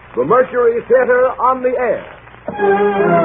The Mercury Theater on the Air.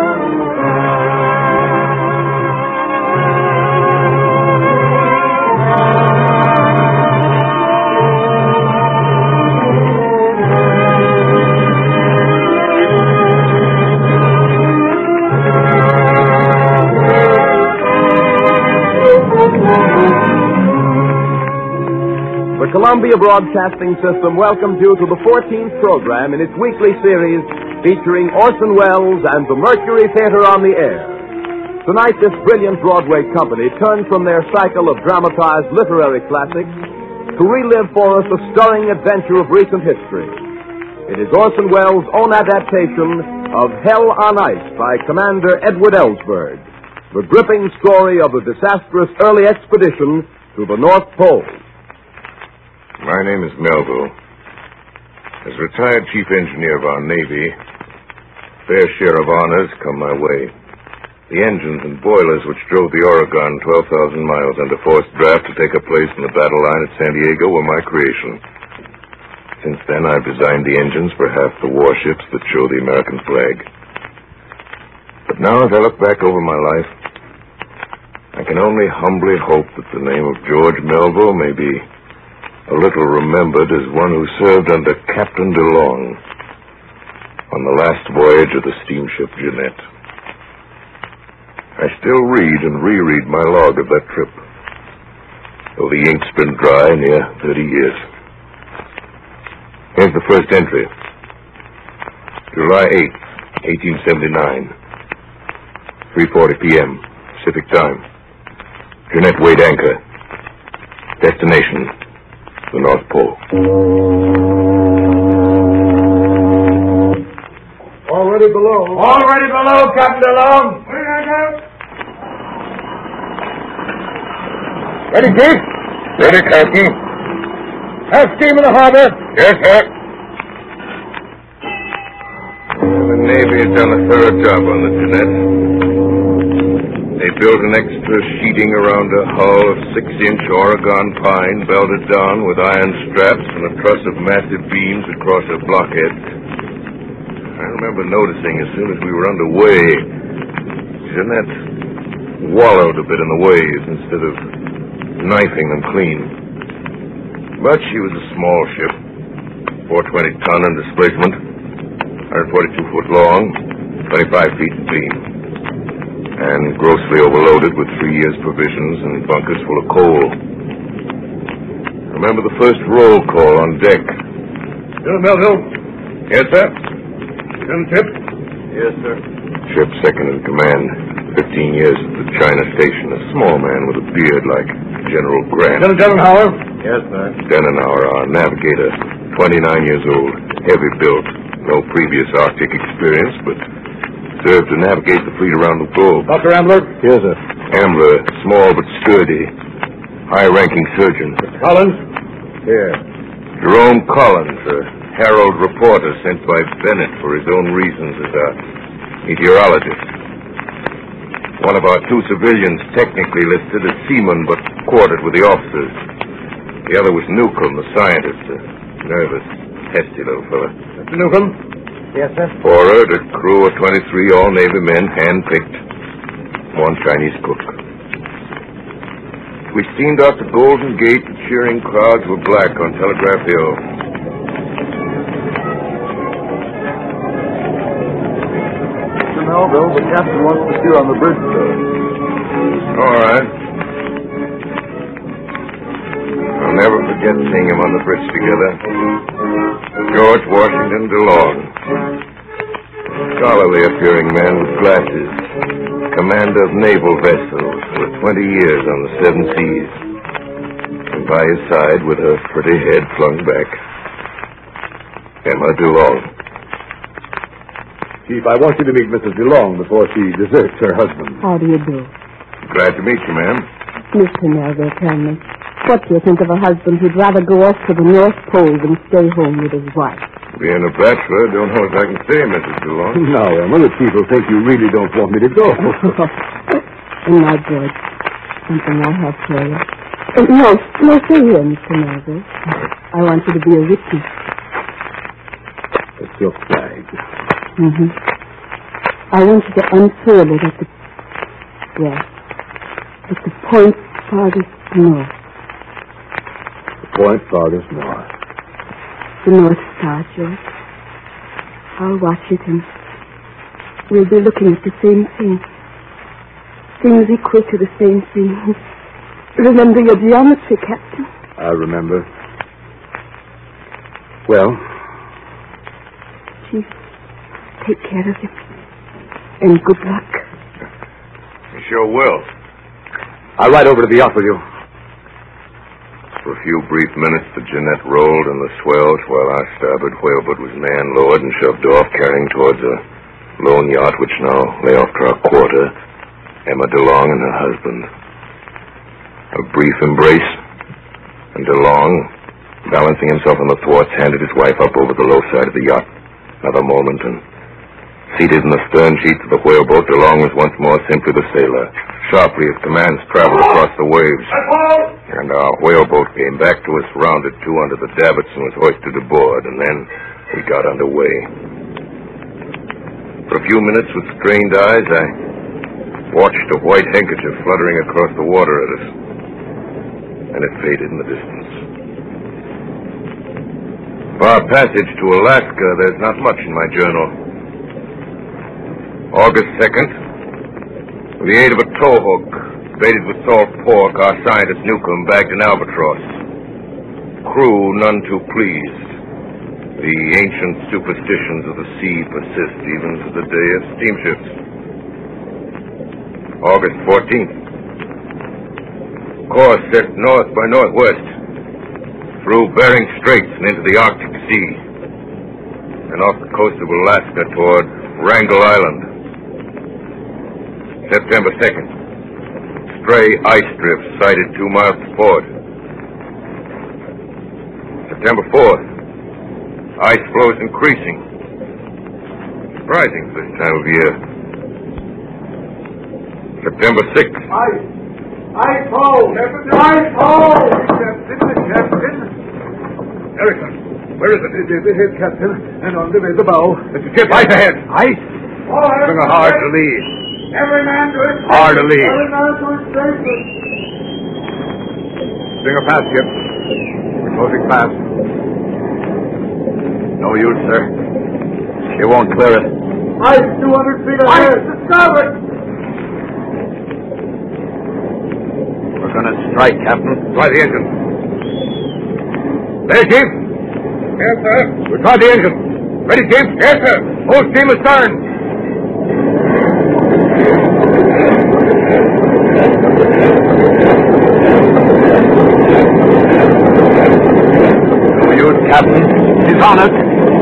The Columbia Broadcasting System welcomes you to the 14th program in its weekly series featuring Orson Welles and the Mercury Theater on the Air. Tonight, this brilliant Broadway company turns from their cycle of dramatized literary classics to relive for us a stirring adventure of recent history. It is Orson Welles' own adaptation of Hell on Ice by Commander Edward Ellsberg, the gripping story of a disastrous early expedition to the North Pole. My name is Melville. As retired chief engineer of our Navy, fair share of honors come my way. The engines and boilers which drove the Oregon 12,000 miles under forced draft to take a place in the battle line at San Diego were my creation. Since then, I've designed the engines for half the warships that show the American flag. But now, as I look back over my life, I can only humbly hope that the name of George Melville may be a little remembered as one who served under Captain DeLong on the last voyage of the steamship Jeannette. I still read and reread my log of that trip, though the ink's been dry near 30 years. Here's the first entry. July 8th, 1879, 3:40 p.m., Pacific Time. Jeannette weighed anchor. Destination, the North Pole. Already below. Already below, Captain DeLong. Ready, Chief? Ready, Captain. Have steam in the harbor. Yes, sir. The Navy had done a thorough job on the Jeannette. They built an extra sheeting around a hull of 6-inch Oregon pine, belted down with iron straps and a truss of massive beams across her blockhead. I remember noticing as soon as we were underway, Jeannette wallowed a bit in the waves instead of knifing them clean. But she was a small ship, 420-ton in displacement, 142 foot long, 25 feet in beam, and grossly overloaded with 3 years' provisions and bunkers full of coal. I remember the first roll call on deck. Melville. Yes, sir? Ship? Yes, sir. Ship second in command, 15 years at the China station. A small man with a beard like General Grant. Howard? Yes, sir. Denenauer, our navigator, 29 years old, heavy built, no previous Arctic experience, but served to navigate the fleet around the globe. Dr. Ambler? Yes, sir. Ambler, small but sturdy, high-ranking surgeon. Collins? Here. Jerome Collins, a Herald reporter sent by Bennett for his own reasons as a meteorologist. One of our 2 civilians technically listed as seaman, but quartered with the officers. The other was Newcomb, the scientist, a nervous, testy little fellow. Mr. Newcomb? Yes, sir. Forward, a crew of 23 all-Navy men, hand-picked. 1 Chinese cook. We steamed out the Golden Gate. The cheering crowds were black on Telegraph Hill. Mr. Melville, the captain wants to see you on the bridge, sir. All right. I'll never forget seeing him on the bridge together. George Washington DeLong. Scholarly appearing man with glasses. Commander of naval vessels with 20 years on the 7 seas. And by his side, with her pretty head flung back, Emma DeLong. Chief, I want you to meet Mrs. DeLong before she deserts her husband. How do you do? Glad to meet you, ma'am. Mr. Melville, tell me, what do you think of a husband who'd rather go off to the North Pole than stay home with his wife? Being a bachelor, don't know if I can stay, Mrs. DeLong. Now, Emma, the chief will think you really don't want me to go. And now, George, something I have for you. No, stay here, Mr. Melville. I want you to be a witness. The silk flag. Mm-hmm. I want you to unfurl it at the... Yes. At the point farthest north. The point farthest north. The North Star, George. I'll watch it and we'll be looking at the same thing. Things equal to the same thing. Remember your geometry, Captain? I remember. Well? Chief, take care of it. And good luck. You sure will. I'll ride over to the yacht with you. For a few brief minutes, the Jeanette rolled in the swells while our starboard whaleboat was man-lowered and shoved off, carrying towards a lone yacht which now lay off to our quarter, Emma DeLong and her husband. A brief embrace, and DeLong, balancing himself on the thwarts, handed his wife up over the low side of the yacht. Another moment, and seated in the stern sheets of the whaleboat, DeLong was once more simply the sailor. Sharply, his commands traveled across the waves. And our whaleboat came back to us, rounded to under the davits, and was hoisted aboard. And then we got underway. For a few minutes, with strained eyes, I watched a white handkerchief fluttering across the water at us. And it faded in the distance. For our passage to Alaska, there's not much in my journal. August 2nd. With the aid of a towhook, baited with salt pork, our scientist Newcomb bagged an albatross. Crew none too pleased. The ancient superstitions of the sea persist even to the day of steamships. August 14th. Course set north by northwest, through Bering Straits and into the Arctic Sea, and off the coast of Alaska toward Wrangel Island. September 2nd. Stray ice drifts sighted 2 miles to port. September 4th. Ice floes increasing. Surprising for this time of year. September 6th. Ice hole! Ice hole! Captain! Erickson, where is it? It is, Captain. And on the bow. It's a ship. Ice ahead. Ice? Bring her hard to lead. Every man to his station. Hard to lead. Every man to his station. Bring her fast, Skip. We're closing fast. No use, sir. She won't clear it. Ice 200 feet ahead. To starboard. We're going to strike, Captain. Try the engine. There, Chief. Yes, sir. We'll try the engine. Ready, Chief? Yes, sir. Full steam astern. No use, Captain. He's on us.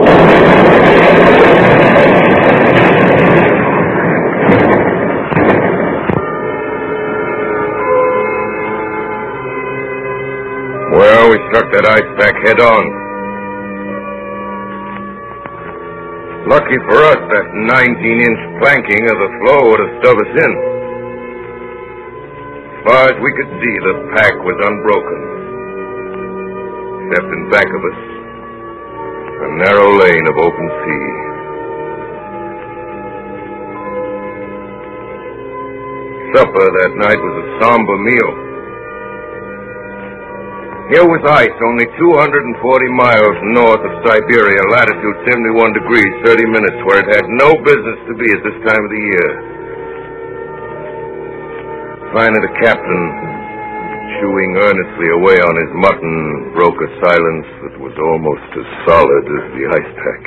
Well, we struck that ice pack head on. Lucky for us, that 19-inch planking of the floe would have stove us in. As far as we could see, the pack was unbroken. Except in back of us, a narrow lane of open sea. Supper that night was a somber meal. Here was ice only 240 miles north of Siberia, latitude 71 degrees, 30 minutes, where it had no business to be at this time of the year. Finally, the captain, chewing earnestly away on his mutton, broke a silence that was almost as solid as the ice pack.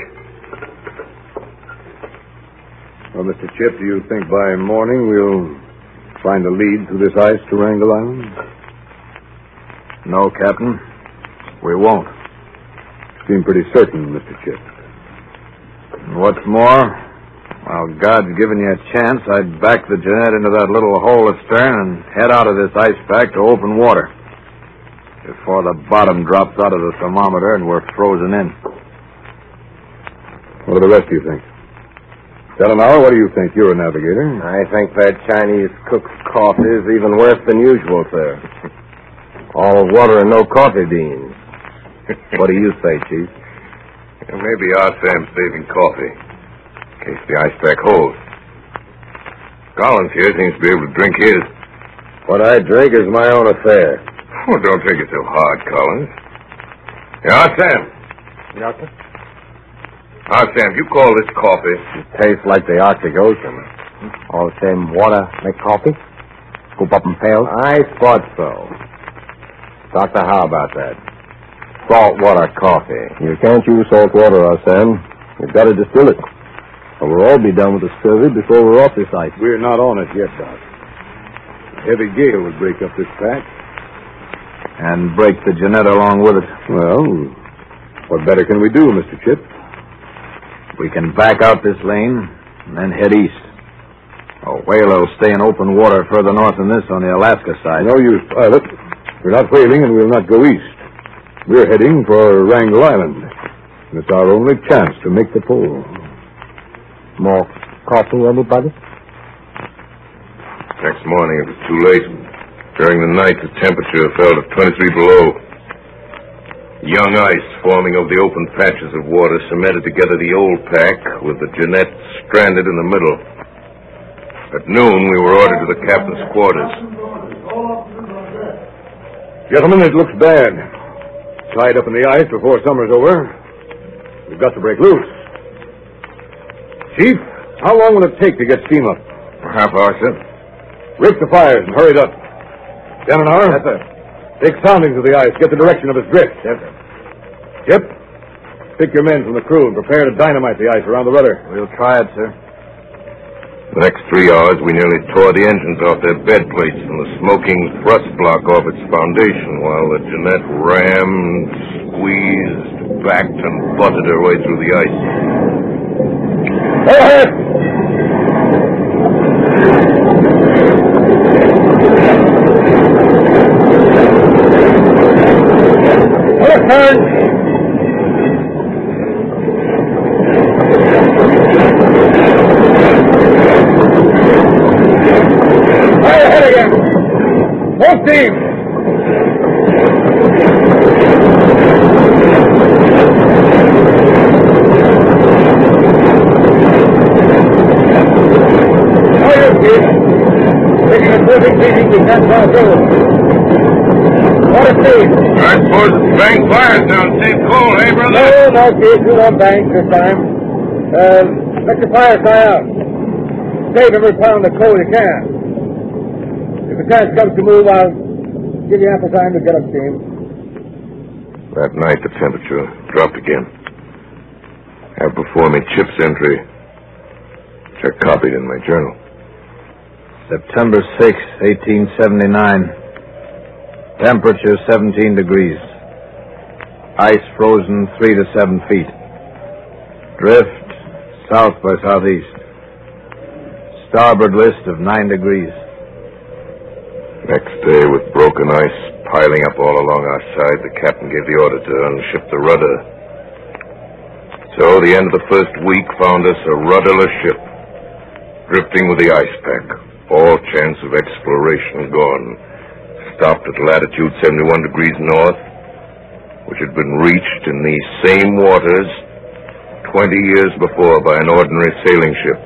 Well, Mr. Chip, do you think by morning we'll find a lead through this ice to Wrangel Island? No, Captain. We won't. Seem pretty certain, Mr. Chip. What's more, while God's given you a chance, I'd back the Jeanette into that little hole astern and head out of this ice pack to open water before the bottom drops out of the thermometer and we're frozen in. What do the rest of you think? Delanow, what do you think? You're a navigator. I think that Chinese cook's coffee is even worse than usual, sir. All water and no coffee beans. What do you say, Chief? And maybe our Sam's saving coffee, in case the ice pack holds. Collins here seems to be able to drink his. What I drink is my own affair. Oh, don't take it so hard, Collins. Yeah, Sam. Doctor? Sam, you call this coffee? It tastes like the Arctic Ocean. All the same water make coffee? Scoop up in pails? I thought so. Doctor, how about that? Saltwater coffee. You can't use salt water, Sam. You've got to distill it. Or we'll all be done with the scurvy before we're off this ice. We're not on it yet, Doc. A heavy gale would break up this pack. And break the Jeanette along with it. Well, what better can we do, Mr. Chip? We can back out this lane and then head east. A whaler will stay in open water further north than this on the Alaska side. No use, pilot. We're not whaling and we'll not go east. We're heading for Wrangel Island. And it's our only chance to make the pole. More coffee, anybody? Next morning, it was too late. During the night, the temperature fell to 23 below. Young ice forming over the open patches of water cemented together the old pack with the Jeanette stranded in the middle. At noon, we were ordered to the captain's quarters. Gentlemen, it looks bad. Tied up in the ice before summer's over. We've got to break loose. Chief, how long will it take to get steam up? A half hour, sir. Rake the fires and hurry it up. Danenauer? Yes, sir. Take soundings of the ice. Get the direction of its drift. Yes, sir. Chip, pick your men from the crew and prepare to dynamite the ice around the rudder. We'll try it, sir. The next 3 hours, we nearly tore the engines off their bed plates and the smoking thrust block off its foundation while the Jeanette rammed, squeezed, backed, and butted her way through the ice. Go ahead! Left turn! Fire ahead again! Full steam! Taking a perfect beating, we can't pass over. What a speed! I suppose it's bang fires down St. Cole, eh, brother? No, Keith, we won't bank this time. Let the fire die out. Save every pound of coal you can. If the chance comes to move, I'll give you ample time to get up steam. That night, the temperature dropped again. I have before me Chip's entry, which I copied in my journal. September 6, 1879. Temperature 17 degrees. Ice frozen 3 to 7 feet. Drift south by southeast. Starboard list of 9 degrees. Next day, with broken ice piling up all along our side, the captain gave the order to unshift the rudder. So the end of the first week found us a rudderless ship, drifting with the ice pack. All chance of exploration gone. Stopped at latitude 71 degrees north, which had been reached in these same waters 20 years before by an ordinary sailing ship.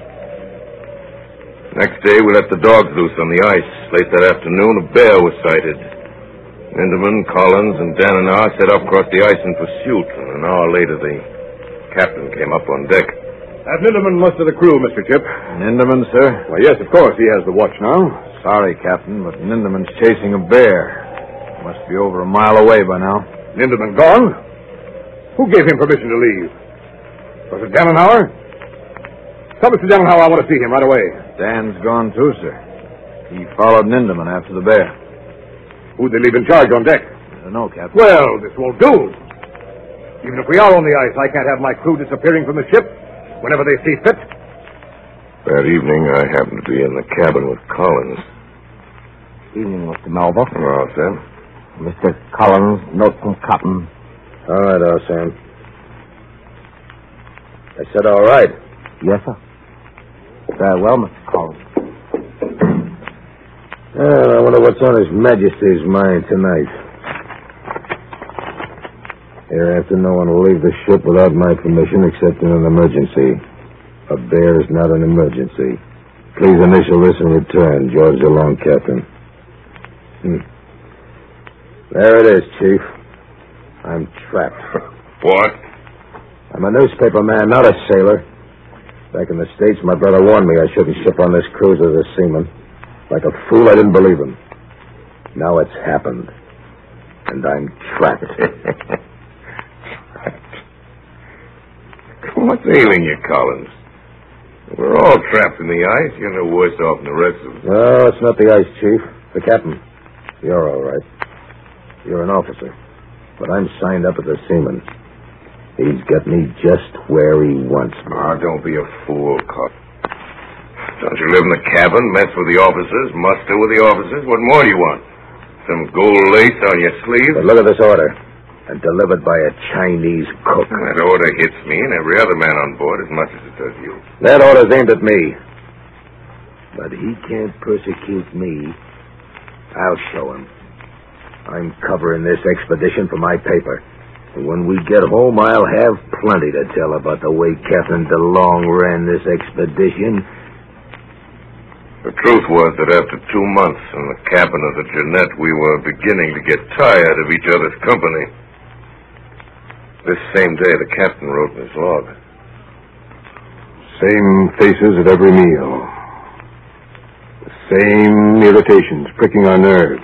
Next day, we let the dogs loose on the ice. Late that afternoon, a bear was sighted. Ninderman, Collins, and Danenauer set off across the ice in pursuit, and an hour later, the captain came up on deck. Have Ninderman muster the crew, Mr. Chip. Ninderman, sir? Why, yes, of course. He has the watch now. Sorry, Captain, but Ninderman's chasing a bear. Must be over a mile away by now. Ninderman gone? Who gave him permission to leave? Was it Danenauer? Tell Mr. Danenauer I want to see him right away. Dan's gone too, sir. He followed Ninderman after the bear. Who'd they leave in charge on deck? I don't know, Captain. Well, this won't do. Even if we are on the ice, I can't have my crew disappearing from the ship whenever they see fit. That evening, I happened to be in the cabin with Collins. Evening, Mr. Melba. Well, Sam. Mr. Collins, note from Cotton. All right, Sam. I said all right. Yes, sir. Very well, Mr. Collins. Well, I wonder what's on His Majesty's mind tonight. Hereafter, no one will leave the ship without my permission except in an emergency. A bear is not an emergency. Please initial this and return. George DeLong, Captain. There it is, Chief. I'm trapped. What? I'm a newspaper man, not a sailor. Back in the States, my brother warned me I shouldn't ship on this cruise as a seaman. Like a fool, I didn't believe him. Now it's happened. And I'm trapped. What's ailing you, Collins? We're all trapped in the ice. You're no worse off than the rest of us. No, it's not the ice, Chief. The captain. You're all right. You're an officer. But I'm signed up as a seaman. He's got me just where he wants me. Oh, don't be a fool, Collins. Don't you live in the cabin, mess with the officers, muster with the officers? What more do you want? Some gold lace on your sleeve? But look at this order. And delivered by a Chinese cook. That order hits me and every other man on board as much as it does you. That order's aimed at me. But he can't persecute me. I'll show him. I'm covering this expedition for my paper. And when we get home, I'll have plenty to tell about the way Captain DeLong ran this expedition. The truth was that after 2 months in the cabin of the Jeanette, we were beginning to get tired of each other's company. This same day, the captain wrote in his log. Same faces at every meal. The same irritations pricking our nerves.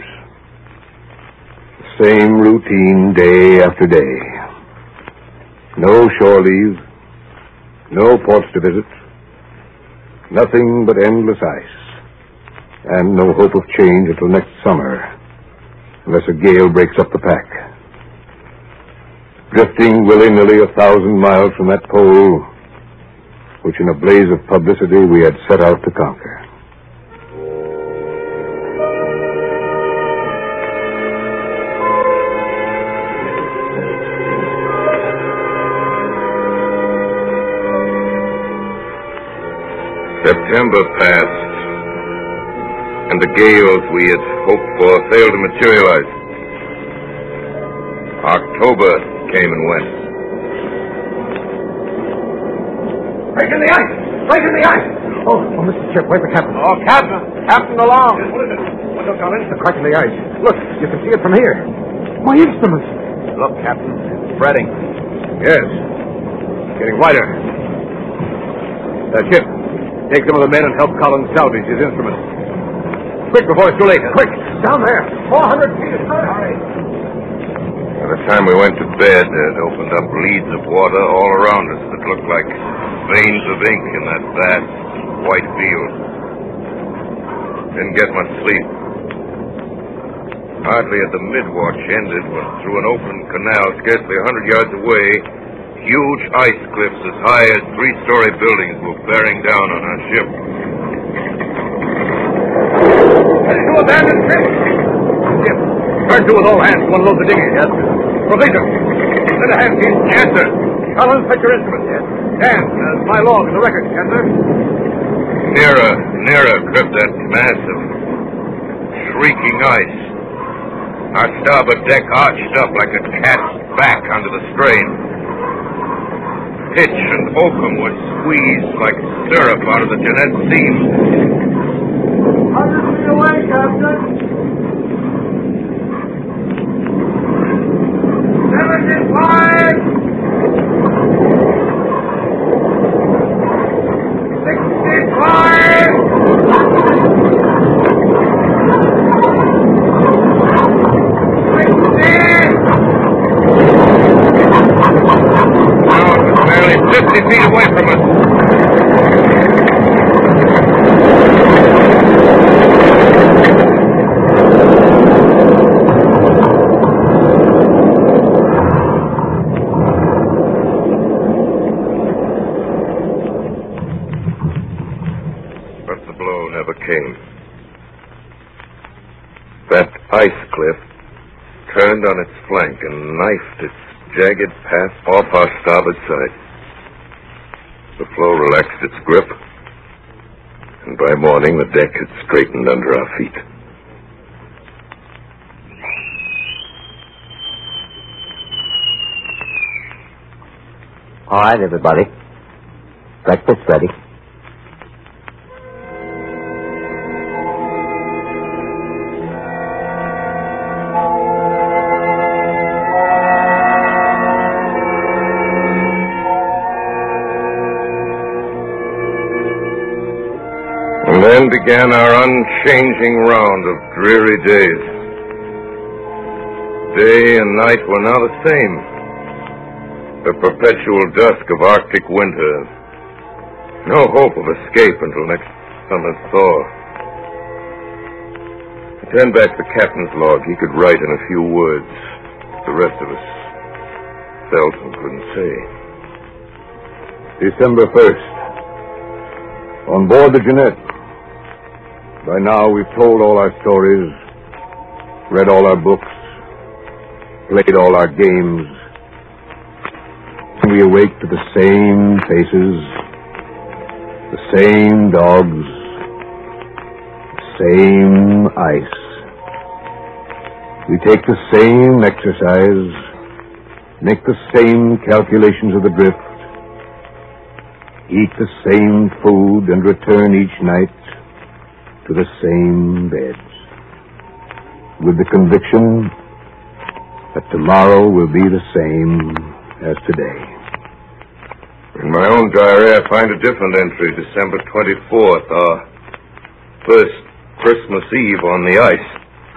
The same routine day after day. No shore leave. No ports to visit. Nothing but endless ice. And no hope of change until next summer, unless a gale breaks up the pack. Drifting willy-nilly 1,000 miles from that pole, which in a blaze of publicity we had set out to conquer. September passed, and the gales we had hoped for failed to materialize. October came and went. Breaking the ice! Breaking the ice! Oh, Mr. Chip, where's the captain? Oh, Captain! Captain DeLong! Yes, what is it? What's up, Collins? The crack in the ice. Look, you can see it from here. My instruments! Look, Captain, it's spreading. Yes. Getting wider. Chip, take some of the men and help Collins salvage his instruments. Quick, before it's too late. Quick! Down there! 400 feet is high! By the time we went to bed, it opened up leads of water all around us that looked like veins of ink in that vast white field. Didn't get much sleep. Hardly had the mid-watch ended when through an open canal scarcely 100 yards away, huge ice cliffs as high as 3-story buildings were bearing down on our ship. To abandon ship! Ship, turn to with all hands to unload the dinghy. Yes, sir. Provision. Send a hand, Chief. Yes, sir. Collins, fetch your instruments. Yes. Dan, my log and the record. Yes, sir. Nearer crept that mass of shrieking ice. Our starboard deck arched up like a cat's back under the strain. Pitch and oakum were squeezed like syrup out of the Jeanette seams. 100 feet away, Captain. 75! 65! Now it was barely 50 feet away from us. That ice cliff turned on its flank and knifed its jagged path off our starboard side. The floe relaxed its grip, and by morning the deck had straightened under our feet. All right, everybody. Breakfast ready. And then began our unchanging round of dreary days. Day and night were now the same. The perpetual dusk of Arctic winter. No hope of escape until next summer's thaw. I turned back to the captain's log. He could write in a few words. The rest of us felt and couldn't say. December 1st. On board the Jeanette. By now, we've told all our stories, read all our books, played all our games. We awake to the same faces, the same dogs, the same ice. We take the same exercise, make the same calculations of the drift, eat the same food, and return each night to the same beds, with the conviction that tomorrow will be the same as today. In my own diary, I find a different entry, December 24th, our first Christmas Eve on the ice.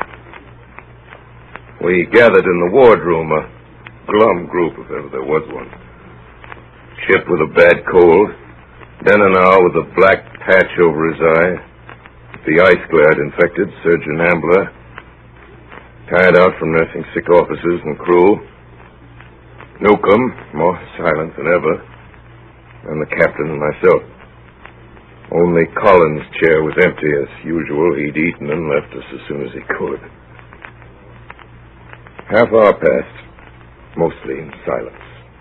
We gathered in the wardroom, a glum group, if ever there was one. Chip with a bad cold, Denenow with a black patch over his eye, the ice glad infected, Surgeon Ambler, tired out from nursing sick officers and crew, Newcomb, more silent than ever, and the captain and myself. Only Collins' chair was empty as usual. He'd eaten and left us as soon as he could. Half hour passed, mostly in silence.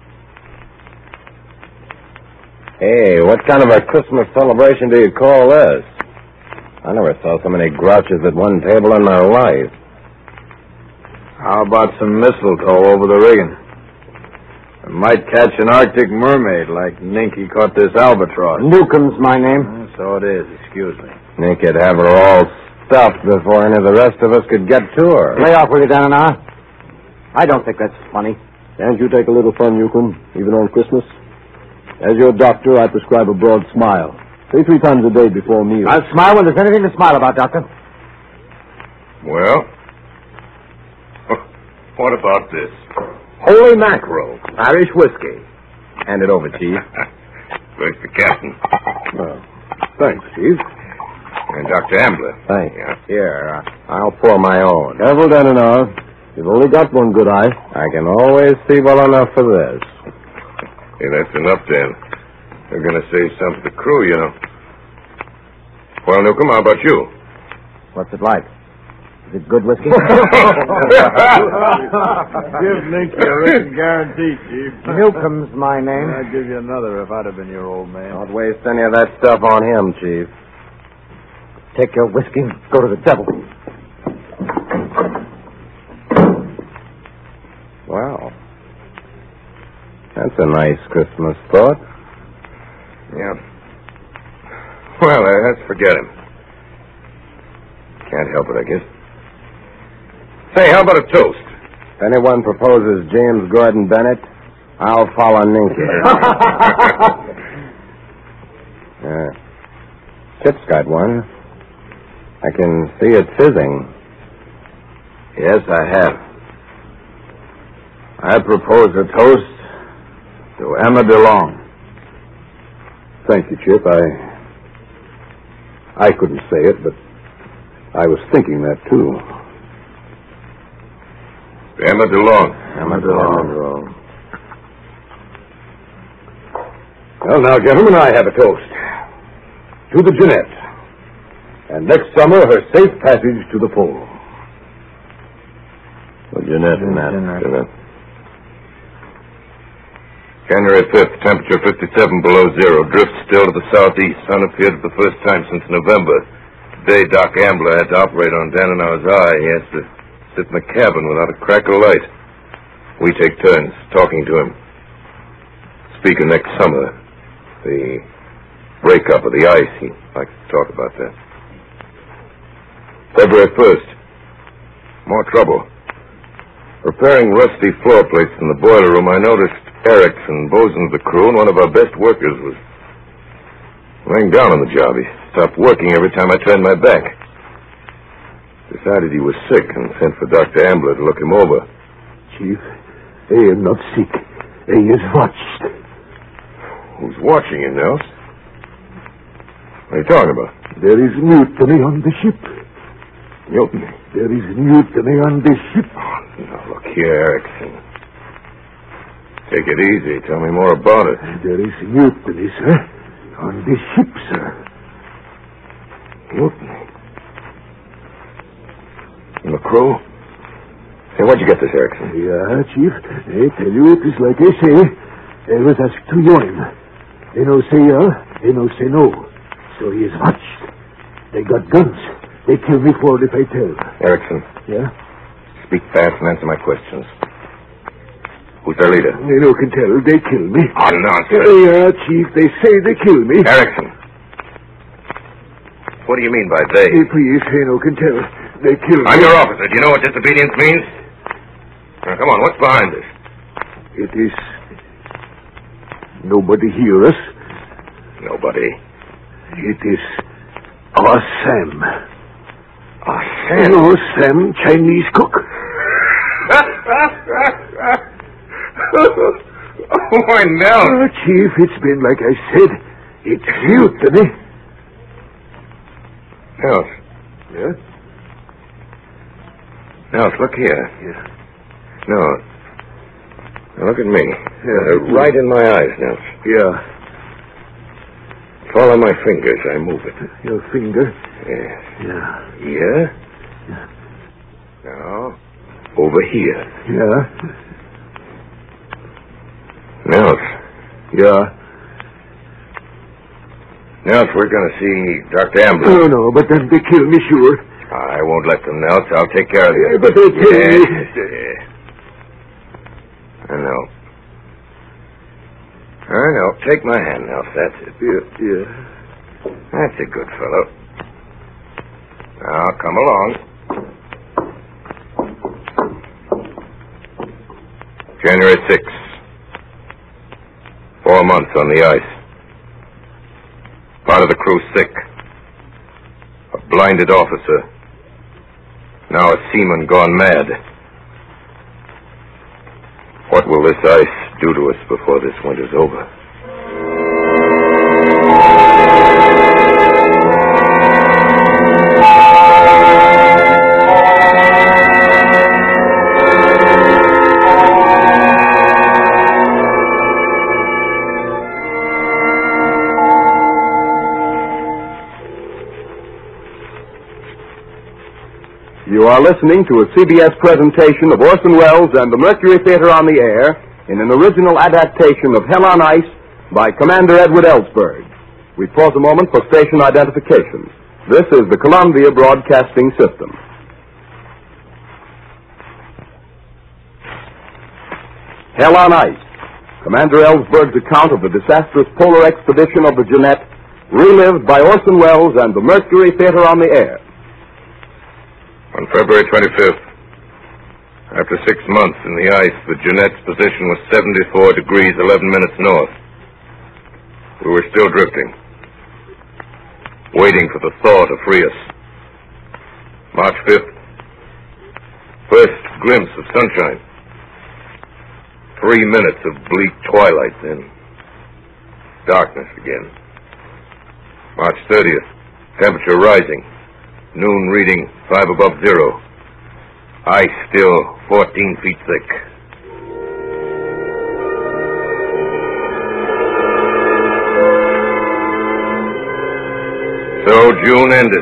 Hey, what kind of a Christmas celebration do you call this? I never saw so many grouches at one table in my life. How about some mistletoe over the rigging? I might catch an Arctic mermaid like Ninky caught this albatross. Newcomb's my name. So it is, excuse me. Ninky'd have her all stuffed before any of the rest of us could get to her. Lay off with it, Denenow. I don't think that's funny. Can't you take a little fun, Newcomb, even on Christmas? As your doctor, I prescribe a broad smile. Say 3 times a day before meals. I'll smile when there's anything to smile about, Doctor. Well, what about this? Holy mackerel, Irish whiskey. Hand it over, Chief. Where's the captain? Thanks, Chief. And Dr. Ambler. Thanks. Yeah. Here, I'll pour my own. Careful, Denenow. You've only got one good eye. I can always see well enough for this. Hey, that's enough, Dan. They're going to save some for the crew, you know. Well, Newcomb, how about you? What's it like? Is it good whiskey? Give Ninky a written guarantee, Chief. Newcomb's my name. I'd give you another if I'd have been your old man. Don't waste any of that stuff on him, Chief. Take your whiskey and go to the devil. Well, that's a nice Christmas thought. Yeah. Well, let's forget him. Can't help it, I guess. Say, how about a toast? If anyone proposes James Gordon Bennett, I'll follow Ninky. Chip's got one. I can see it fizzing. Yes, I have. I propose a toast to Emma DeLong. Thank you, Chip. I couldn't say it, but I was thinking that, too. Emma DeLong. Emma DeLong. Well, now, gentlemen, I have a toast. To the Jeanette. And next summer, her safe passage to the pole. The Jeanette. January 5th, temperature 57 below zero. Drift still to the southeast. Sun appeared for the first time since November. Today, Doc Ambler had to operate on Denenow's eye. He has to sit in the cabin without a crack of light. We take turns talking to him. speak of next summer. The breakup of the ice. He'd like to talk about that. February 1st. More trouble. Repairing rusty floor plates in the boiler room, I noticed Erickson, bosun of the crew, and one of our best workers was laying down on the job. He stopped working every time I turned my back. Decided he was sick and sent for Dr. Ambler to look him over. Chief, I am not sick. I is watched. Who's watching you, Nels? What are you talking about? There is mutiny on the ship. Mutiny? There is mutiny on the ship. Oh, now, look here, Erickson. Take it easy. Tell me more about it. There is mutiny, sir. On the ship, sir. Mutiny? And the crew? Hey, where'd you get this, Erickson? Yeah, Chief. I tell you, it is like I say. I was asked to join. They no say yeah, they no say no. So he is watched. They got guns. They kill me for it if I tell. Erickson. Yeah? Speak fast and answer my questions. Who's their leader? They no can tell. They kill me. Oh, nonsense. Yeah, Chief. They say they kill me. Erickson. What do you mean by they? Hey, please, they no can tell. They kill me. I'm your officer. Do you know what disobedience means? Now, come on, what's behind this? It is... Nobody hear us. Nobody. It is... our Sam. Oh, Sam? No, Sam, Chinese cook. Oh, why, now? Chief, it's been like I said. It's mutiny. Nels. Yeah? Nels, look here. Yeah. No. Now look at me. Yeah. Right in my eyes, Nels. Yeah. Follow my fingers. I move it. Your finger? Yes. Yeah. Here. Yeah. Now, over here. Yeah. Nels. Yeah. Nels, we're going to see Dr. Ambler. Oh, no, but then they kill me, sure. I won't let them, Nels. I'll take care of you. But they kill me. Yes. I know. Take my hand, Nels. That's it. Yeah. That's a good fellow. Now, come along. January 6th. 4 months on the ice. Part of the crew sick. A blinded officer. Now a seaman gone mad. What will this ice do to us before this winter's over? You are listening to a CBS presentation of Orson Welles and the Mercury Theater on the Air in an original adaptation of Hell on Ice by Commander Edward Ellsberg. We pause a moment for station identification. This is the Columbia Broadcasting System. Hell on Ice. Commander Ellsberg's account of the disastrous polar expedition of the Jeannette, relived by Orson Welles and the Mercury Theater on the Air. On February 25th, after 6 months in the ice, the Jeannette's position was 74 degrees 11 minutes north. We were still drifting, waiting for the thaw to free us. March 5th, first glimpse of sunshine. 3 minutes of bleak twilight, then darkness again. March 30th, temperature rising. Noon reading 5 above zero. Ice still 14 feet thick. So June ended.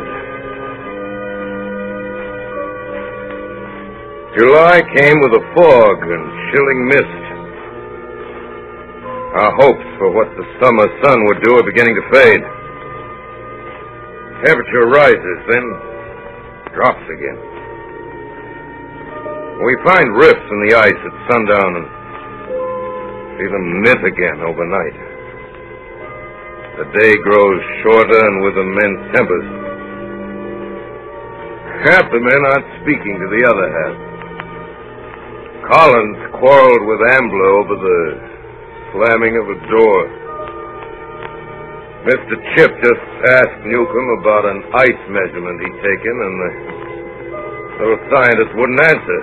July came with a fog and chilling mist. Our hopes for what the summer sun would do are beginning to fade. Temperature rises, then drops again. We find rifts in the ice at sundown and She's a myth again overnight. The day grows shorter and with the men's tempers. Half the men aren't speaking to the other half. Collins quarreled with Ambler over the slamming of a door. Mr. Chip just asked Newcomb about an ice measurement he'd taken, and the little scientist wouldn't answer.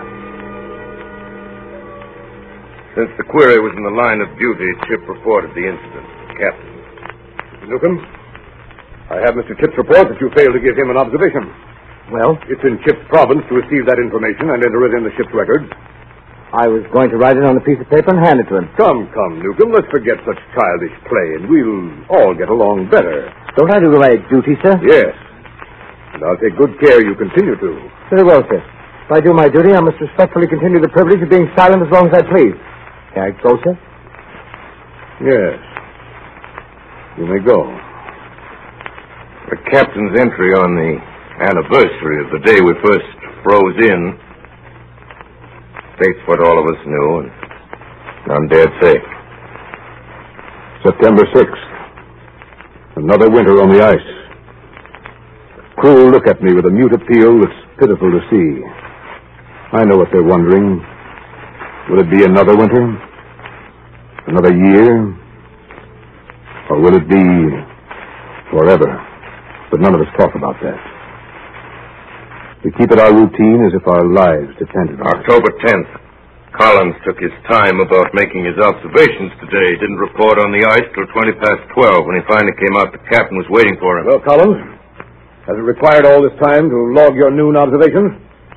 Since the query was in the line of duty, Chip reported the incident. Captain. Newcomb, I have Mr. Chip's report that you failed to give him an observation. Well? It's in Chip's province to receive that information and enter it in the ship's records. I was going to write it on a piece of paper and hand it to him. Come, Newcomb, let's forget such childish play, and we'll all get along better. Don't I do my duty, sir? Yes. And I'll take good care you continue to. Very well, sir. If I do my duty, I must respectfully continue the privilege of being silent as long as I please. Can I go, sir? Yes. You may go. The captain's entry on the anniversary of the day we first froze in states what all of us knew and none dared say. September 6th. Another winter on the ice. The crew look at me with a mute appeal that's pitiful to see. I know what they're wondering. Will it be another winter? Another year? Or will it be forever? But none of us talk about that. We keep it our routine as if our lives depended on it. October 10th. Collins took his time about making his observations today. Didn't report on the ice till 20 past 12. When he finally came out, the captain was waiting for him. Well, Collins, has it required all this time to log your noon observations?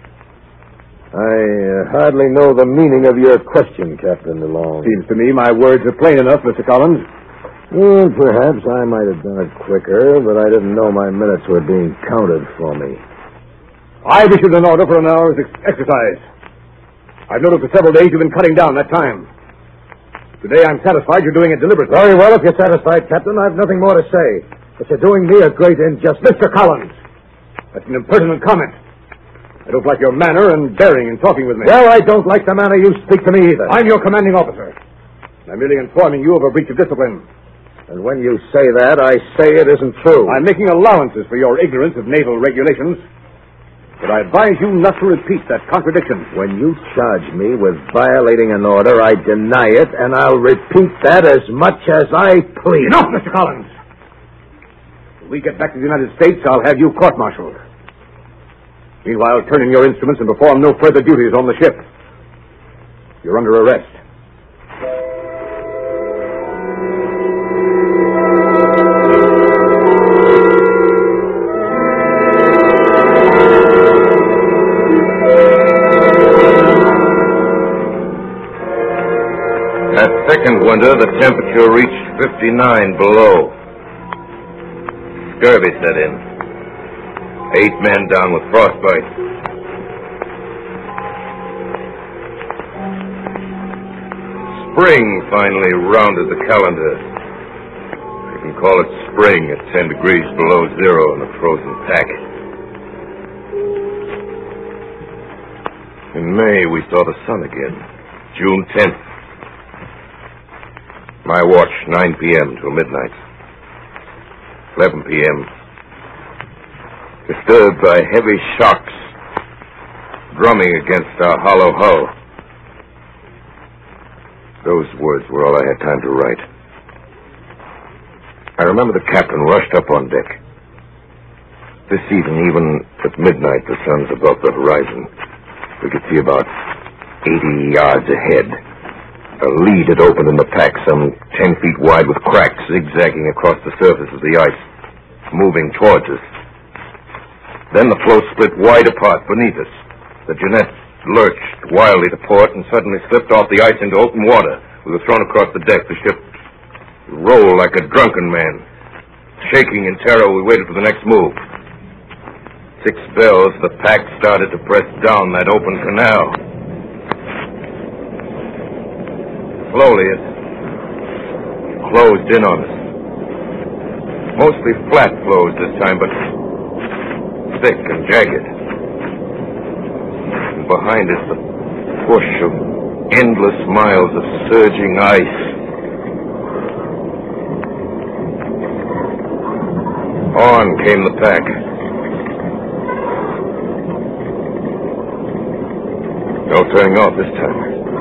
I hardly know the meaning of your question, Captain DeLong. Seems to me my words are plain enough, Mr. Collins. Well, perhaps I might have done it quicker, but I didn't know my minutes were being counted for me. I've issued an order for an hour's exercise. I've noticed for several days you've been cutting down that time. Today I'm satisfied you're doing it deliberately. Very well, if you're satisfied, Captain, I've nothing more to say. But you're doing me a great injustice. Mr. Collins, that's an impertinent comment. I don't like your manner and bearing in talking with me. Well, I don't like the manner you speak to me either. I'm your commanding officer. I'm merely informing you of a breach of discipline. And when you say that, I say it isn't true. I'm making allowances for your ignorance of naval regulations. But I advise you not to repeat that contradiction. When you charge me with violating an order, I deny it, and I'll repeat that as much as I please. Enough, Mr. Collins! When we get back to the United States, I'll have you court-martialed. Meanwhile, turn in your instruments and perform no further duties on the ship. You're under arrest. Second winter, the temperature reached 59 below. Scurvy set in. 8 men down with frostbite. Spring finally rounded the calendar. You can call it spring at 10 degrees below zero in a frozen pack. In May, we saw the sun again. June 10th. My watch, 9 p.m. till midnight. 11 p.m. Disturbed by heavy shocks drumming against our hollow hull. Those words were all I had time to write. I remember the captain rushed up on deck. This evening, even at midnight, the sun's above the horizon. We could see about 80 yards ahead. A lead had opened in the pack, some 10 feet wide with cracks zigzagging across the surface of the ice, moving towards us. Then the floe split wide apart beneath us. The Jeanette lurched wildly to port and suddenly slipped off the ice into open water. We were thrown across the deck. The ship rolled like a drunken man. Shaking in terror, we waited for the next move. 6 bells, the pack started to press down that open canal. Slowly, it closed in on us. Mostly flat floes this time, but thick and jagged. And behind us, the push of endless miles of surging ice. On came the pack. No turning off this time.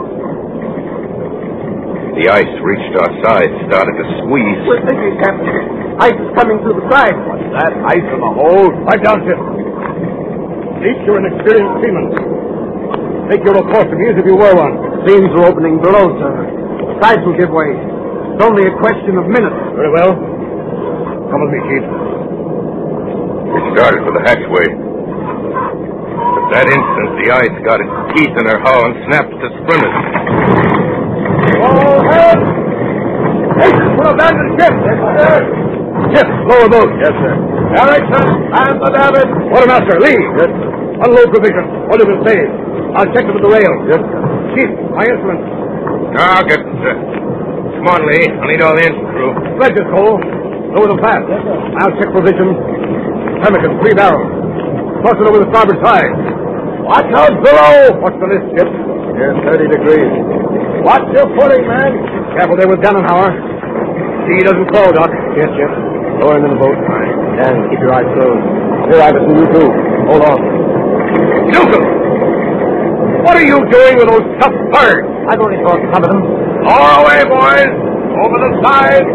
The ice reached our sides, started to squeeze. We're thinking, Captain. Ice is coming through the side. What's that? Ice in the hold? Right down, Chip. Leach, you're an experienced seaman. Take your course of as if you were one. Seams are opening below, sir. The sides will give way. It's only a question of minutes. Very well. Come with me, Chief. We started for the hatchway. At that instant, the ice got its teeth in her hull and snapped to splinters. All hands! Hasten for abandoned ship! Yes, sir. Chip, lower boat. Yes, sir. Erickson, and the David. Quartermaster, Lee. Yes, sir. Unload provision. Order the stage. I'll check them at the rail. Yes, sir. Chief, my instruments. I'll get them, sir. Come on, Lee. I'll need all the engine crew. Sledges, Cole. Lower them fast. Yes, sir. I'll check provision. Pemmican, 3 barrels. Toss it over the starboard side. Watch out below! What's the list, Chip? Here, 30 degrees. Watch your footing, man. Careful there with Dannenhauer. See he doesn't fall, Doc. Yes, Chip. Lower him in the boat. Dan, keep your eyes closed. Here, Iverson, you too. Hold on. Newcomb! What are you doing with those tough birds? I've only caught some of them. All away, boys! Over the side!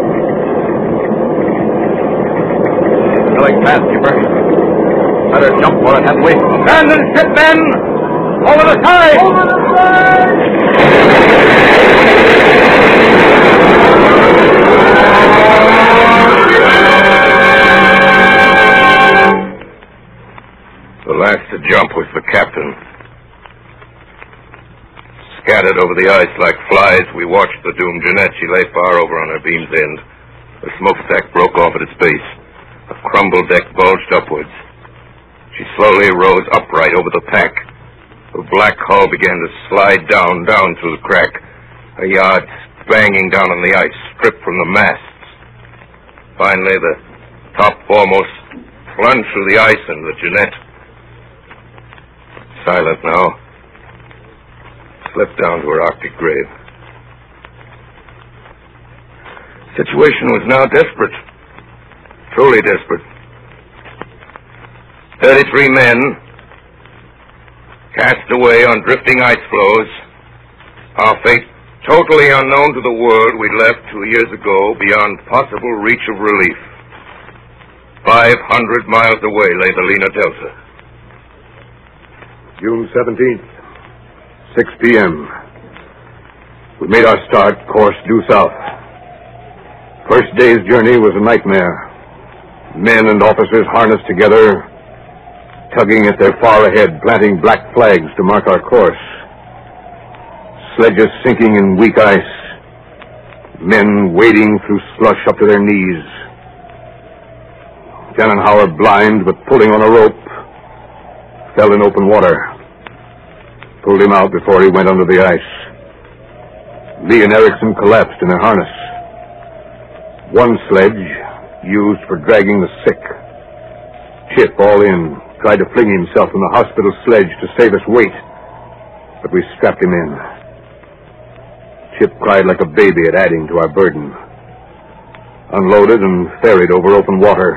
Filling fast, skipper. Better jump for it, haven't we? Abandon ship, men! Over the side! Over the side! The last to jump was the captain. Scattered over the ice like flies, we watched the doomed Jeanette. She lay far over on her beam's end. The smokestack broke off at its base. A crumbled deck bulged upwards. She slowly rose upright over the pack. Her black hull began to slide down through the crack. Her yards banging down on the ice, stripped from the masts. Finally, the top foremost plunged through the ice, and the Jeanette, silent now, slipped down to her Arctic grave. The situation was now desperate. Truly desperate. 33 men cast away on drifting ice floes. Our fate totally unknown to the world we left 2 years ago beyond possible reach of relief. 500 miles away lay the Lena Delta. June 17th, 6 p.m. We made our start, course due south. First day's journey was a nightmare. Men and officers harnessed together, tugging at their far ahead, planting black flags to mark our course. Sledges sinking in weak ice. Men wading through slush up to their knees. Dannenhauer, blind but pulling on a rope, fell in open water. Pulled him out before he went under the ice. Lee and Erickson collapsed in their harness. One sledge, used for dragging the sick. Chip, all in, tried to fling himself in the hospital sledge to save us weight, but we strapped him in. Chip cried like a baby at adding to our burden. Unloaded and ferried over open water.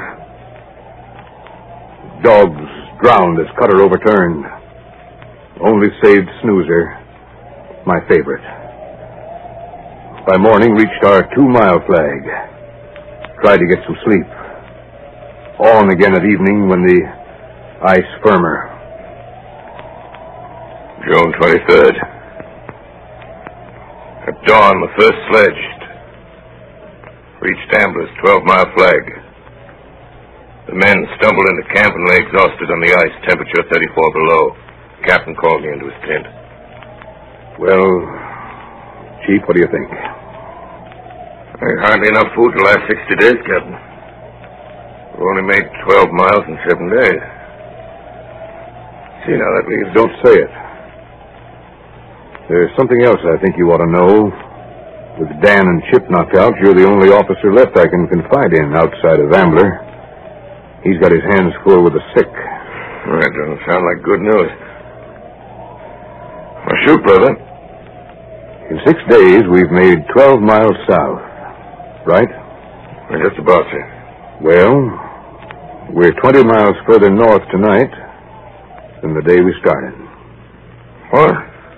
Dogs drowned as cutter overturned. Only saved Snoozer, my favorite. By morning, reached our 2-mile flag. Tried to get some sleep. On again at evening when the ice firmer. June 23rd. At dawn, the first sledge reached Ambler's 12-mile flag. The men stumbled into camp and lay exhausted on the ice, temperature 34 below. The captain called me into his tent. Well, Chief, what do you think? Hardly enough food to last 60 days, Captain. We've only made 12 miles in 7 days. See, now that leaves... Don't say it. There's something else I think you ought to know. With Dan and Chip knocked out, you're the only officer left I can confide in outside of Ambler. He's got his hands full with the sick. That doesn't sound like good news. Well, shoot, brother. In 6 days, we've made 12 miles south. Right? Just about, sir. Well, we're 20 miles further north tonight than the day we started. What?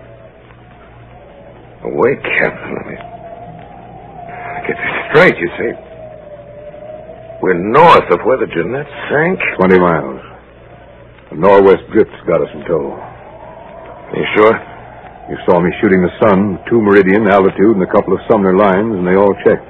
Oh, wait, Captain. Let me get this straight, you see. We're north of where the Jeanette sank? 20 miles. The northwest drift's got us in tow. Are you sure? You saw me shooting the sun, 2 meridian, altitude, and a couple of Sumner lines, and they all checked.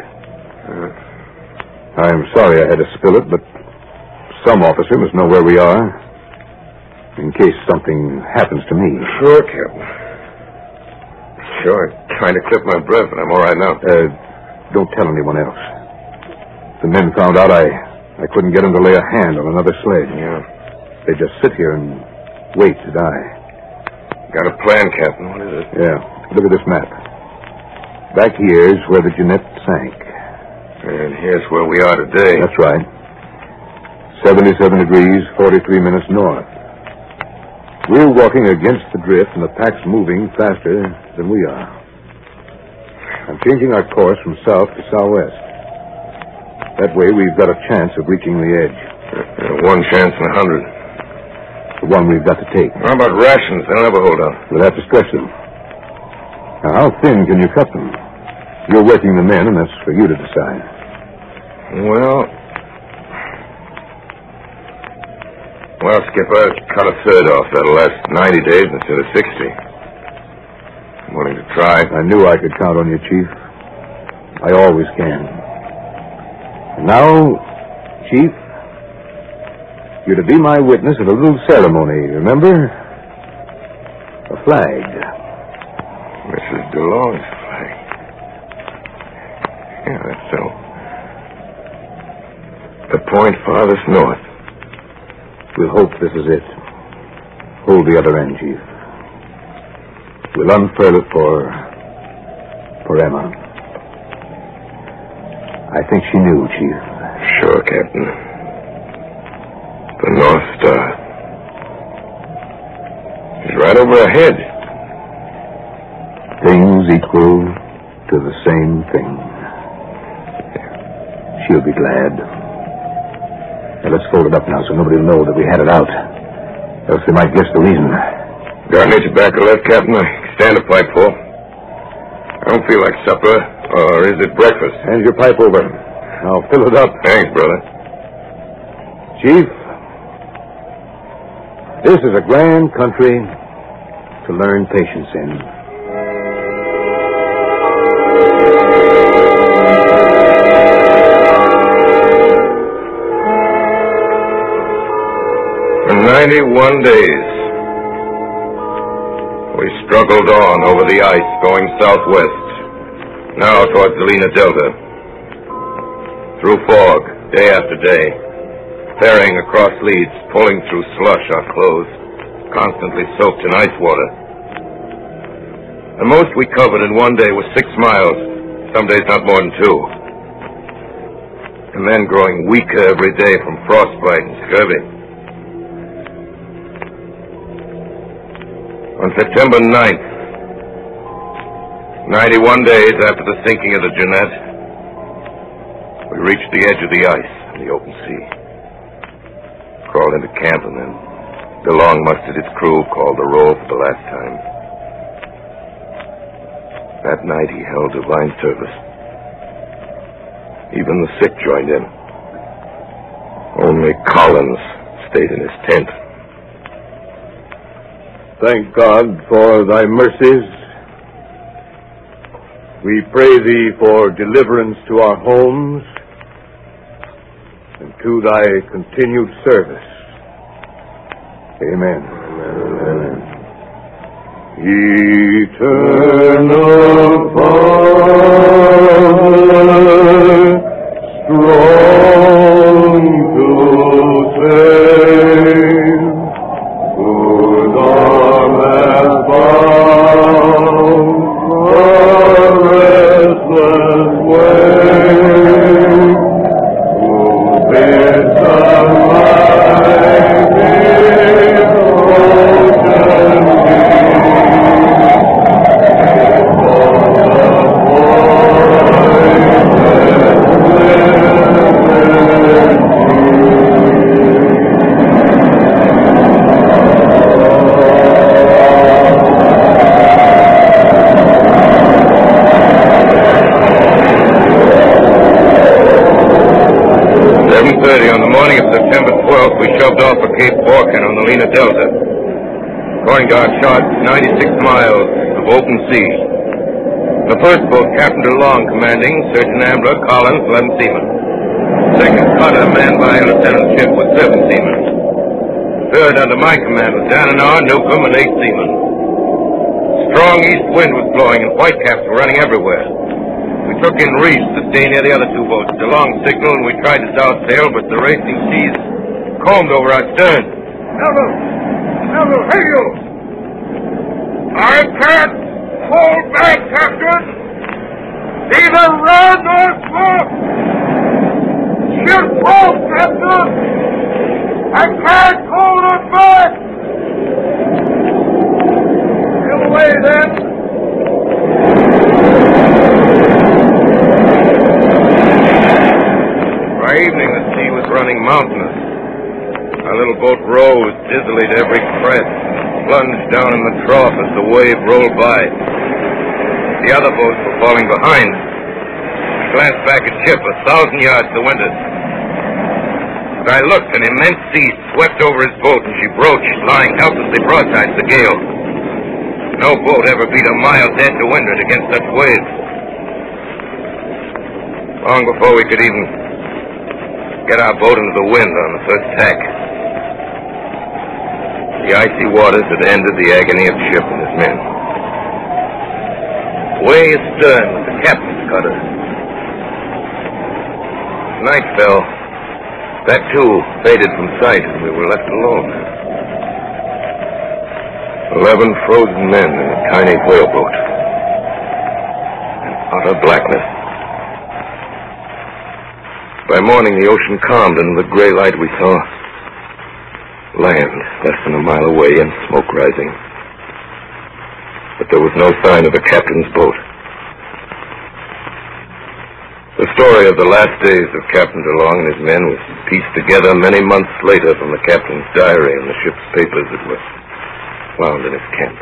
I'm sorry I had to spill it, but some officer must know where we are, in case something happens to me. Sure, Captain. Sure, I'm trying to clip my breath, but I'm all right now. Don't tell anyone else. The men found out I couldn't get them to lay a hand on another sled. Yeah. They just sit here and wait to die. Got a plan, Captain. What is it? Yeah. Look at this map. Back here's where the Jeanette sank. And here's where we are today. That's right. 77 degrees, 43 minutes north. We're walking against the drift, and the pack's moving faster than we are. I'm changing our course from south to southwest. That way, we've got a chance of reaching the edge. One chance in 100. The one we've got to take. How about rations? They'll never hold out. We'll have to stretch them. Now, how thin can you cut them? You're working the men, and that's for you to decide. Well, Skip, I cut a third off. That'll last 90 days instead of 60. I'm willing to try. I knew I could count on you, Chief. I always can. And now, Chief, you're to be my witness at a little ceremony, remember? A flag. Mrs. DeLong's flag. Yeah, that's so. The point farthest north. We'll hope this is it. Hold the other end, Chief. We'll unfurl it for Emma. I think she knew, Chief. Sure, Captain. The North Star. She's right over ahead. Things equal to the same thing. She'll be glad. Now, let's fold it up now so nobody will know that we had it out. Else they might guess the reason. Got any tobacco left, Captain? I stand a pipe full. I don't feel like supper. Or is it breakfast? Hand your pipe over. I'll fill it up. Thanks, brother. Chief, this is a grand country to learn patience in. For 91 days, we struggled on over the ice going southwest. Now towards the Lena Delta. Through fog, day after day. Ferrying across leads, pulling through slush our clothes, constantly soaked in ice water. The most we covered in one day was 6 miles, some days not more than 2. And then growing weaker every day from frostbite and scurvy. On September 9th, 91 days after the sinking of the Jeanette, we reached the edge of the ice in the open sea. Crawled into camp, and then DeLong mustered its crew, called the roll for the last time. That night he held divine service. Even the sick joined in. Only Collins stayed in his tent. Thank God for thy mercies. We pray thee for deliverance to our homes and to thy continued service. Amen. Amen. Eternal Father, strong to save, whose arm has bound the restless wave, who bids the mighty ocean Cape Borkin on the Lena Delta. According to our charts, 96 miles of open sea. The first boat, Captain DeLong commanding, Surgeon Ambler, Collins, 11 seamen. Second cutter, manned by Lieutenant Shipp, with 7 seamen. Third, under my command, was Dananar, Newcomb, and 8 seamen. Strong east wind was blowing, and whitecaps were running everywhere. We took in reefs to stay near the other 2 boats. DeLong signaled, and we tried to south sail, but the racing seas combed over our stern. Melville, hey you! I can't hold back, Captain! Either run or smoke! Ship broke, Captain! I can't hold it back! Get away, then! By evening, the sea was running mountainous. Our little boat rose dizzily to every crest, plunged down in the trough as the wave rolled by. The other boats were falling behind. I glanced back at Shipp, 1,000 yards to windward. As I looked, an immense sea swept over his boat, and she broached, lying helplessly broadside to the gale. No boat ever beat a mile dead to windward against such waves. Long before we could even get our boat into the wind on the first tack, the icy waters had ended the agony of Shipp and his men. Way astern was the captain's cutter. Night fell. That, too, faded from sight, and we were left alone. 11 frozen men in a tiny whaleboat. In utter blackness. By morning, the ocean calmed, and in the gray light we saw land less than a mile away and smoke rising. But there was no sign of the captain's boat. The story of the last days of Captain DeLong and his men was pieced together many months later from the captain's diary and the ship's papers that were found in his camp.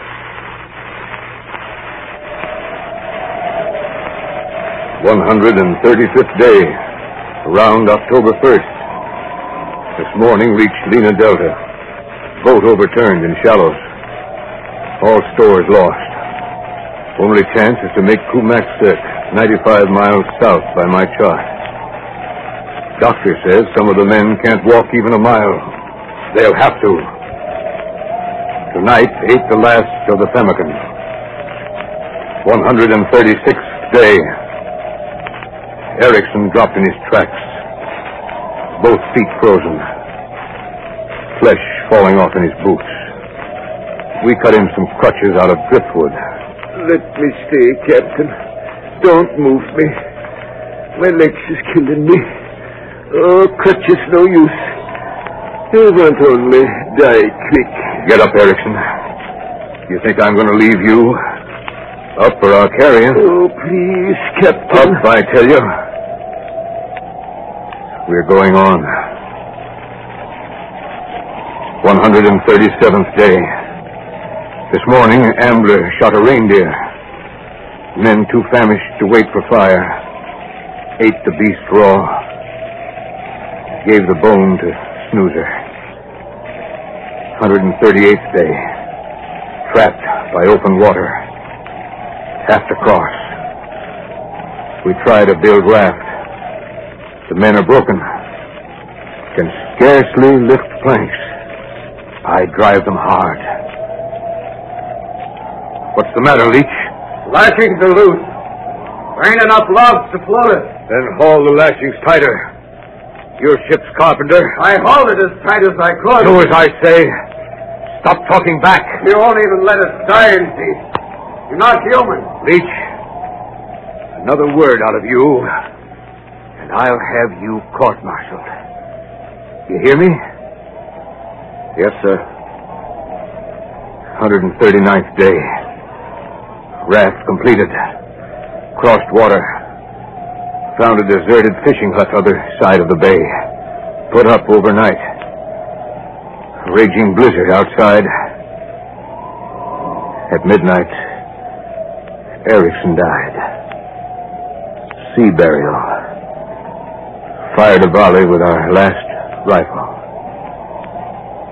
"135th day, around October 1st. This morning reached Lena Delta. Boat overturned in shallows. All stores lost. Only chance is to make Kumak Cirque, 95 miles south by my chart. Doctor says some of the men can't walk even a mile. They'll have to. Tonight ate the last of the pemmican. 136th day. Erickson dropped in his tracks. Both feet frozen. Flesh falling off in his boots. We cut him some crutches out of driftwood. Let me stay, Captain. Don't move me. My legs is killing me. Oh, crutches no use. I want only die quick. Get up, Erickson. You think I'm going to leave you? Up or I'll carry you. Oh, please, Captain. Up, I tell you. We're going on. 137th day. This morning, Ambler shot a reindeer. Men too famished to wait for fire ate the beast raw. Gave the bone to Snoozer. 138th day. Trapped by open water. Have to cross. We try to build raft. The men are broken. Can scarcely lift planks. I drive them hard. What's the matter, Leach? Lashings are loose. There ain't enough logs to float it. Then haul the lashings tighter. Your ship's carpenter. I hauled it as tight as I could. Do as I say. Stop talking back. You won't even let us die in peace. You're not human. Leach, another word out of you, and I'll have you court-martialed. You hear me? Yes, sir. 139th day. Raft completed. Crossed water. Found a deserted fishing hut other side of the bay. Put up overnight. Raging blizzard outside. At midnight, Erickson died. Sea burial. Fired a volley with our last rifle.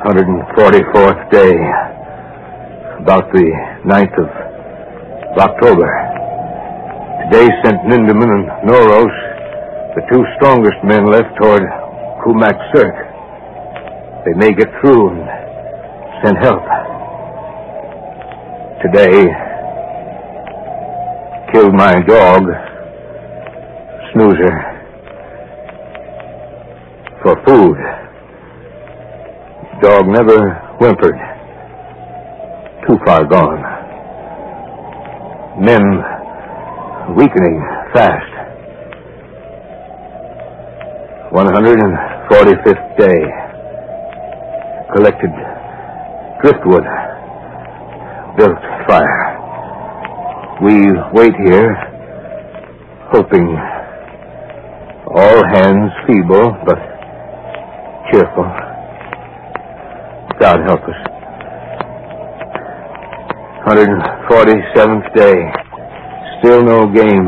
144th day. About the 9th of October. Today sent Ninderman and Noros, the two strongest men left, toward Kumak Cirque. They may get through and send help. Today, killed my dog, Snoozer, for food. Dog never whimpered. Too far gone. Men weakening fast. 145th day. Collected driftwood. Built fire. We wait here, hoping. All hands feeble, but cheerful. God help us. 147th day. Still no game.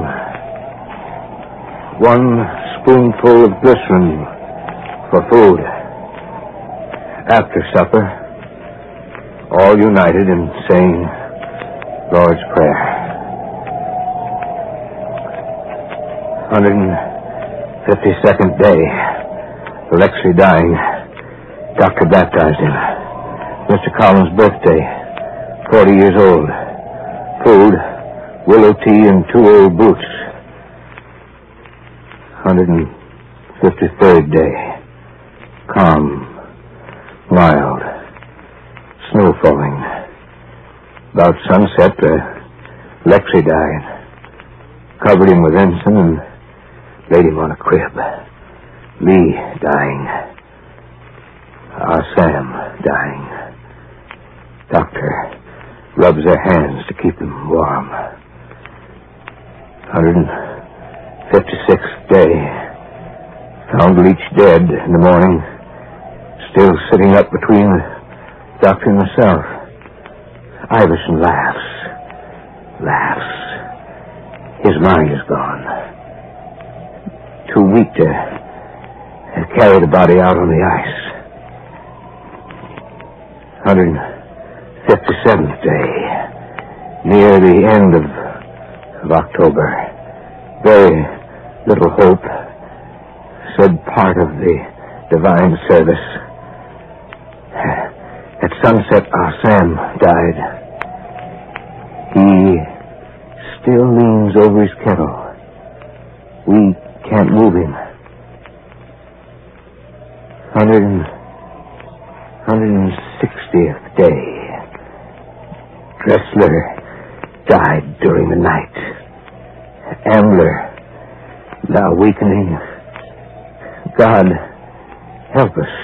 One spoonful of glycerin for food. After supper, all united in saying Lord's Prayer. 152nd day. Alexei dying. Doctor baptized him. Mr. Collins' birthday. 40 years old. Food, willow tea, and 2 old boots. 153rd day. Calm. Mild. Snow falling. About sunset, Alexei died. Covered him with ensign and laid him on a crib. Lee dying. Our Sam dying. Doctor rubs their hands to keep them warm. 156th day. Found Leach dead in the morning. Still sitting up between the doctor and myself. Iverson laughs. His mind is gone. Too weak to carry the body out on the ice. 157th day. Near the end of October. Very little hope. Said part of the divine service. At sunset, our Sam died. He still leans over his kettle. We can't move him. 160th day. Dressler died during the night. Ambler, now weakening. God help us.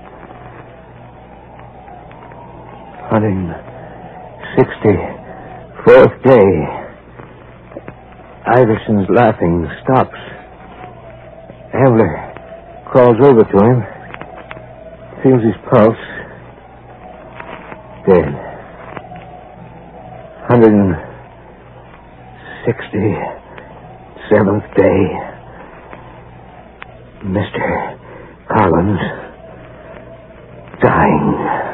164th day. Iverson's laughing stops. Ambler crawls over to him. Feels his pulse. Dead. 167th day. Mr. Collins dying.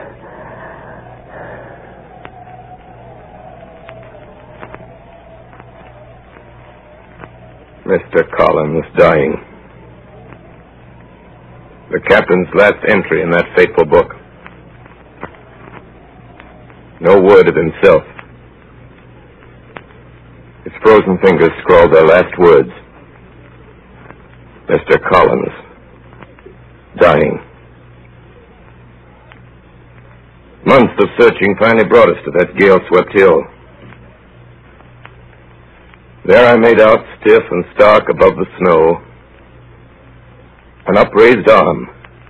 Mr. Collins dying. The captain's last entry in that fateful book. No word of himself. His frozen fingers scrawled their last words. Mr. Collins dying. Months of searching finally brought us to that gale-swept hill. There I made out, stiff and stark above the snow, an upraised arm.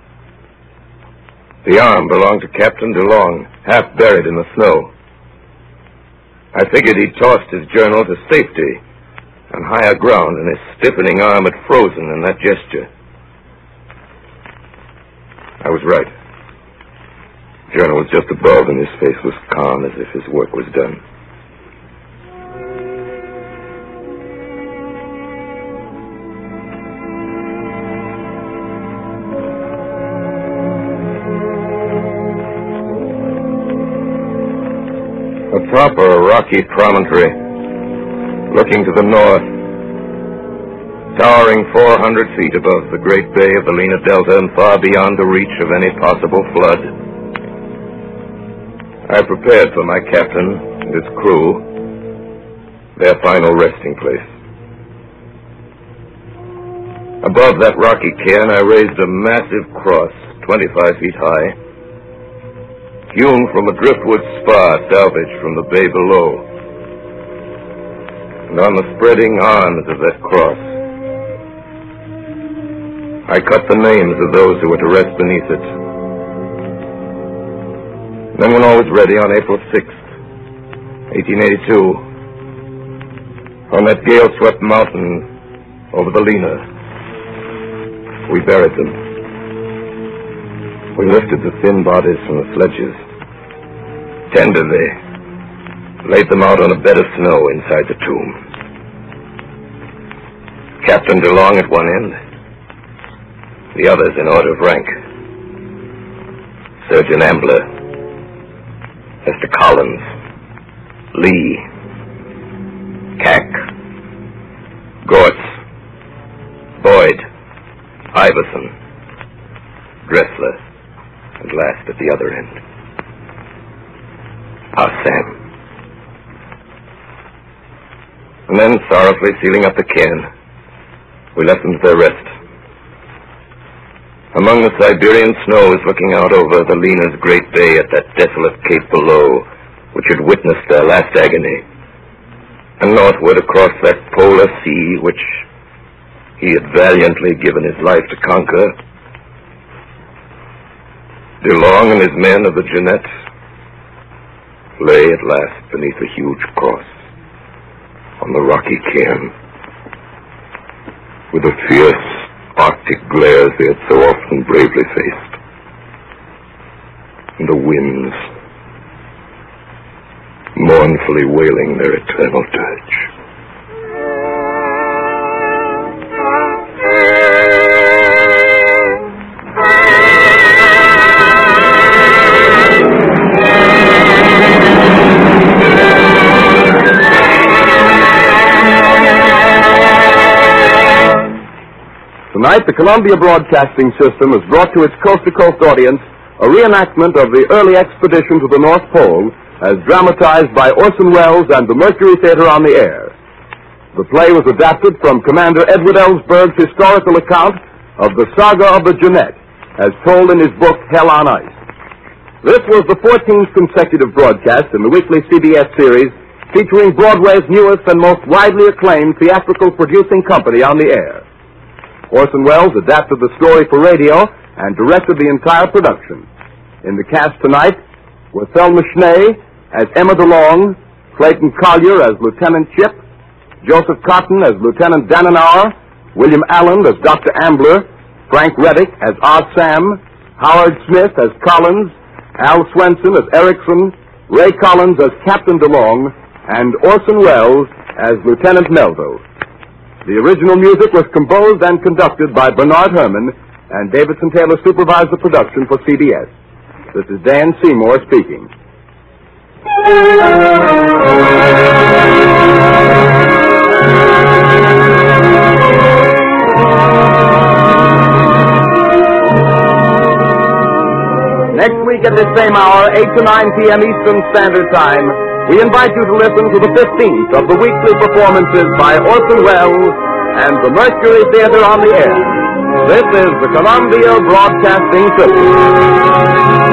The arm belonged to Captain DeLong, half buried in the snow. I figured he'd tossed his journal to safety on higher ground, and his stiffening arm had frozen in that gesture. I was right. The journal was just above, and his face was calm, as if his work was done. top of a rocky promontory, looking to the north, towering 400 feet above the great bay of the Lena Delta and far beyond the reach of any possible flood. I prepared for my captain and his crew their final resting place. Above that rocky cairn, I raised a massive cross, 25 feet high, hewn from a driftwood spar salvaged from the bay below. And on the spreading arms of that cross, I cut the names of those who were to rest beneath it. Then when all was ready on April 6th, 1882, on that gale-swept mountain over the Lena, we buried them. We lifted the thin bodies from the sledges. Tenderly laid them out on a bed of snow inside the tomb. Captain DeLong at one end, the others in order of rank. Surgeon Ambler, Mr. Collins, Lee, Cack, Gortz, Boyd, Iverson, Dressler, and last at the other end, our Sam. And then, sorrowfully sealing up the cairn, we left them to their rest. Among the Siberian snows looking out over the Lena's great bay at that desolate cape below, which had witnessed their last agony, and northward across that polar sea which he had valiantly given his life to conquer, DeLong and his men of the Jeannette lay at last beneath a huge cross on the rocky cairn, with the fierce Arctic glares they had so often bravely faced, and the winds mournfully wailing their eternal dirge. Tonight, the Columbia Broadcasting System has brought to its coast-to-coast audience a reenactment of the early expedition to the North Pole as dramatized by Orson Welles and the Mercury Theater on the air. The play was adapted from Commander Edward Ellsberg's historical account of the saga of the Jeannette, as told in his book, Hell on Ice. This was the 14th consecutive broadcast in the weekly CBS series featuring Broadway's newest and most widely acclaimed theatrical producing company on the air. Orson Welles adapted the story for radio and directed the entire production. In the cast tonight were Thelma Schnee as Emma DeLong, Clayton Collier as Lieutenant Chip, Joseph Cotton as Lieutenant Dannenauer, William Allen as Dr. Ambler, Frank Reddick as Oz Sam, Howard Smith as Collins, Al Swenson as Erickson, Ray Collins as Captain DeLong, and Orson Welles as Lieutenant Melville. The original music was composed and conducted by Bernard Herrmann, and Davidson Taylor supervised the production for CBS. This is Dan Seymour speaking. Next week at this same hour, 8 to 9 p.m. Eastern Standard Time, we invite you to listen to the 15th of the weekly performances by Orson Welles and the Mercury Theater on the air. This is the Columbia Broadcasting System.